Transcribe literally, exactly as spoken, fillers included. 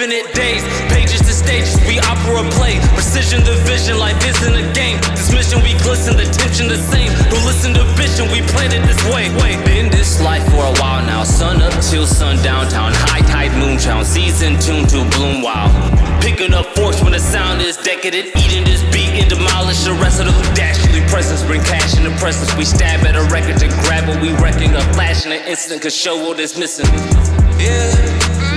infinite days. Pages to stages, we opera play. Precision the vision, life isn't a game. This mission we glisten, the tension the same. Don't listen to vision, we planned it this way. Wait, been this life for a while now. Sun up till sun downtown. High tide moontown, season tuned to bloom wow. Picking up force when the sound is decadent. Eating this beat and demolish the rest of the dashingly presence. Bring cash in the presence. We stab at a record to grab what we reckon. A flash in an instant could show what is missing. Yeah.